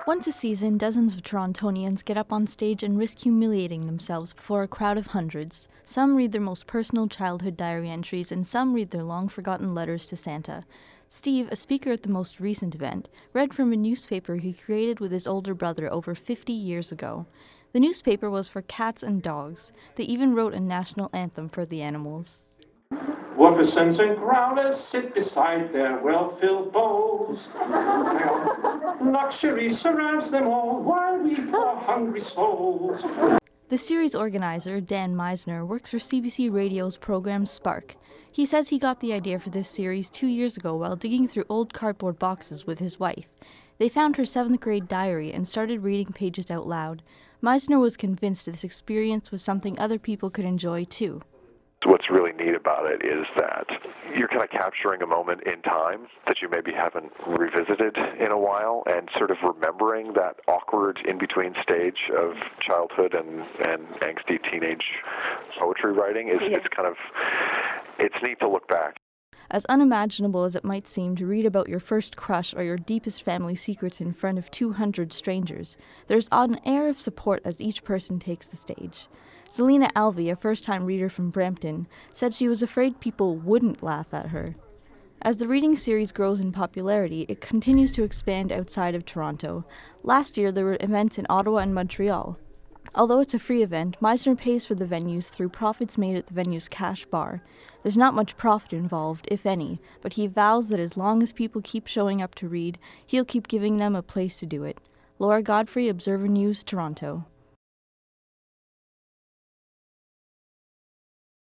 Once a season, dozens of Torontonians get up on stage and risk humiliating themselves before a crowd of hundreds. Some read their most personal childhood diary entries, and some read their long-forgotten letters to Santa. Steve, a speaker at the most recent event, read from a newspaper he created with his older brother over 50 years ago. The newspaper was for cats and dogs. They even wrote a national anthem for the animals. Wolfersons and growlers sit beside their well-filled bowls. Luxury surrounds them all while we poor hungry souls. The series organizer, Dan Meisner, works for CBC Radio's program Spark. He says he got the idea for this series 2 years ago while digging through old cardboard boxes with his wife. They found her 7th grade diary and started reading pages out loud. Meisner was convinced this experience was something other people could enjoy too. What's really neat about it is that you're kind of capturing a moment in time that you maybe haven't revisited in a while, and sort of remembering that awkward in-between stage of childhood and angsty teenage poetry writing is it's neat to look back. As unimaginable as it might seem to read about your first crush or your deepest family secrets in front of 200 strangers, there's an air of support as each person takes the stage. Zelina Alvey, a first-time reader from Brampton, said she was afraid people wouldn't laugh at her. As the reading series grows in popularity, it continues to expand outside of Toronto. Last year, there were events in Ottawa and Montreal. Although it's a free event, Meisner pays for the venues through profits made at the venue's cash bar. There's not much profit involved, if any, but he vows that as long as people keep showing up to read, he'll keep giving them a place to do it. Laura Godfrey, Observer News, Toronto.